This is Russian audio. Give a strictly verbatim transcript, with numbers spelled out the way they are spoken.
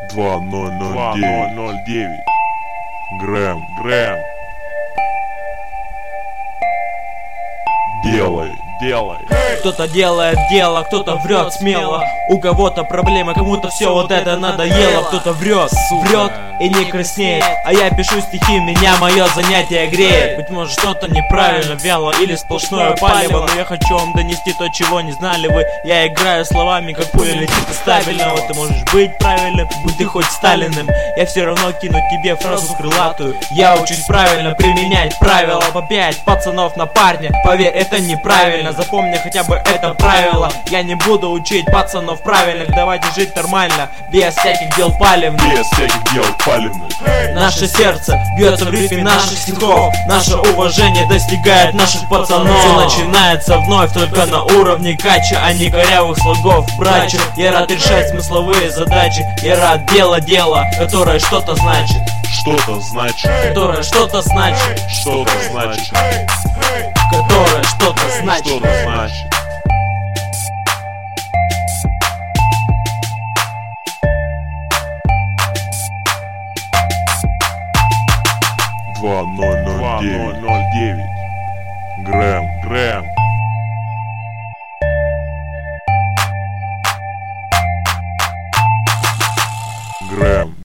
два ноль ноль девять. Грэм, Грэм. Делай, делай. Кто-то делает дело, кто-то врет смело. У кого-то проблемы, кому-то все вот это надоело. Кто-то врет, врет и не краснеет. А я пишу стихи, меня мое занятие греет. Быть может что-то неправильно, вяло или сплошное палево, но я хочу вам донести то, чего не знали вы. Я играю словами, как пуля летит из стабильного. Ты можешь быть правильным, будь ты хоть Сталиным. Я все равно кину тебе фразу крылатую. Я учусь правильно применять правила по пять пацанов на парня. Поверь, это неправильно, запомни хотя бы это правило. Я не буду учить пацанов правильных, давайте жить нормально, без всяких дел палевных. Без всяких дел палевных. Наше сердце бьется в ритме наших стихов. Наше уважение достигает наших пацанов. Все начинается вновь только на уровне кача, а не корявых слогов. Братья, я рад решать смысловые задачи. Я рад делать дело, которое что-то значит. Что-то значит. Которое что-то значит. Что-то значит. Которое что-то значит. Что-то значит. два ноль ноль девять.